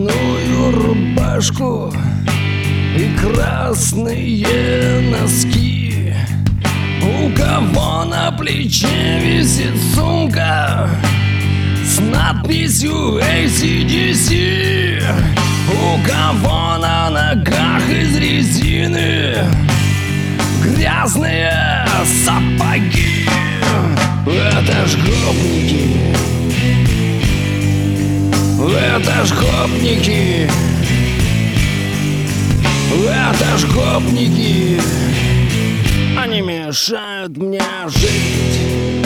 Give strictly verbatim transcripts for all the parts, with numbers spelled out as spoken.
льняную рубашку и красные носки. У кого на плече висит сумка с надписью эй си ди си, у кого на ногах из резины грязные сапоги. Это ж гопники, это ж гопники, это ж гопники. Они мешают мне жить.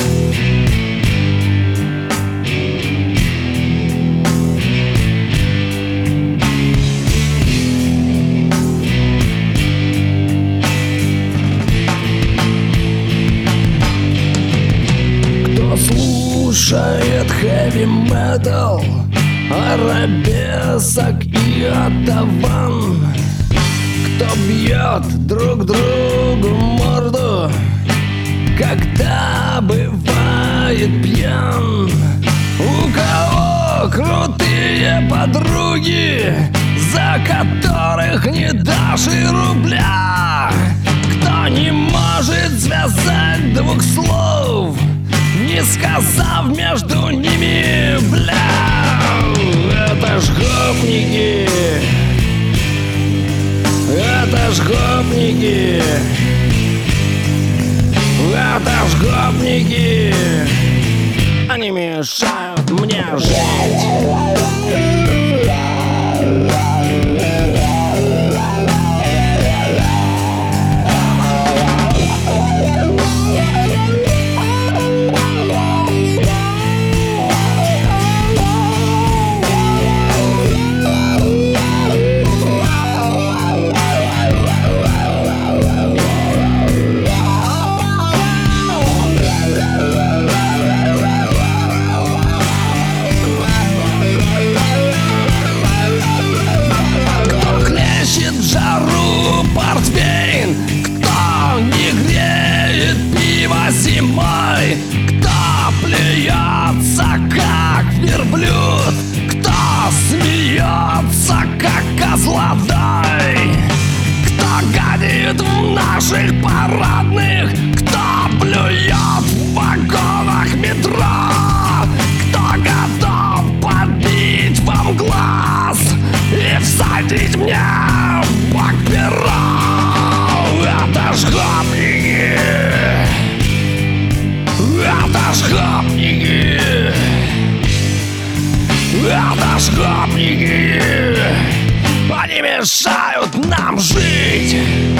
Слушает хэви-метал, арабесок и атаван. Кто бьет друг другу морду, когда бывает пьян. У кого крутые подруги, за которых не дашь и рубля. Кто не может связать двух слов, не сказав между ними бля. Это ж гопники, это ж гопники, это ж гопники. Они мешают мне жить. Портвейн, кто не греет пиво зимой, кто плюется как верблюд, кто смеется как козлодой, кто гадит в наших парадных, кто плюет в вагонах метро, кто готов подбить вам глаз и всадить мне в бок перо. Это ж гопники, это ж гопники, это ж гопники. Они мешают нам жить.